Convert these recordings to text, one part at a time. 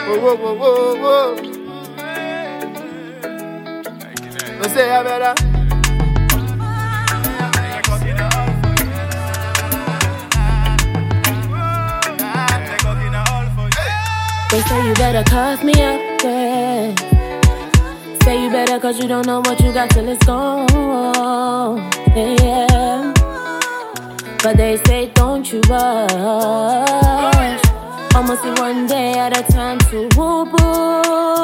Whoa, whoa, whoa, whoa. I say I better. They say you better cuff me up, yeah. Say you better cause you don't know what you got till it's gone, yeah. But they say don't you rush. I'ma see one day at a time to woo-boo.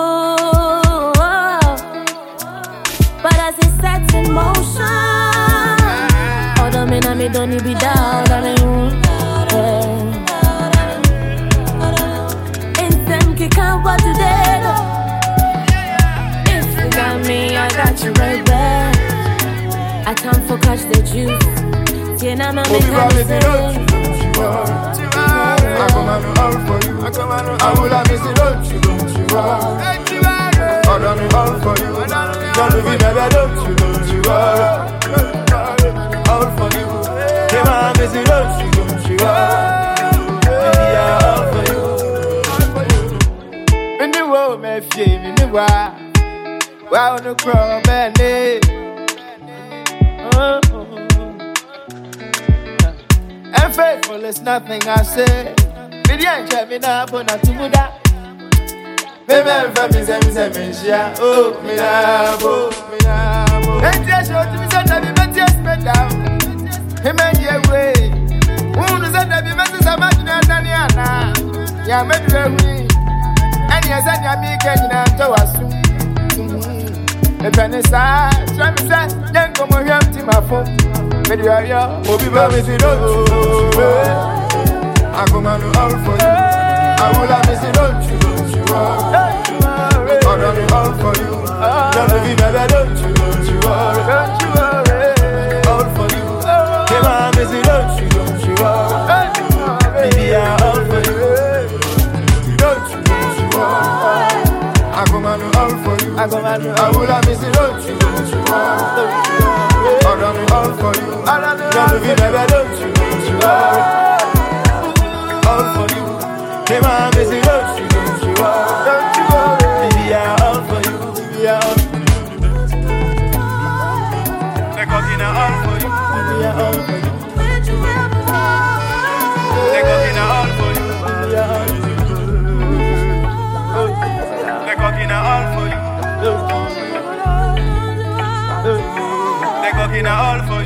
But as it sets in motion, all the men I me don't need be down, yeah. Can't what today, no. If you got me, I got you right back. I time for catch the juice. Yeah, now I'm I come and all for you. I will have missed it, don't you are. I done it all for you. Don't be never, don't you are. All for you. Came and miss it, don't you are. All for you. Me feel me wow no crow man and faithful is nothing I say. Me the angel me na bona tumuda. Me say oh me na bo. And just show to me say that me just me down. He made you way. Who said that me mess so much na Daniana. Ya me do we. And yes, and you make it to us. The penny side, try me say, then come on here to my phone. Video, Obi Baby, I come and do all for you. I will have missed it, don't you are. I done it all for you. Don't be never, don't you are. All for you. Came and miss it, don't you are. Baby, I all for you. I come and do all for you. I will have missed it, don't you are. I done it all for you. Don't be never, don't you are. All for you. Came and miss it, don't you are. Baby, I all for you. Baby, I all for you. They're cooking all for you. Baby, I all for you. They're cooking all for you. Baby, I all for you. All for you. They're cooking all for you.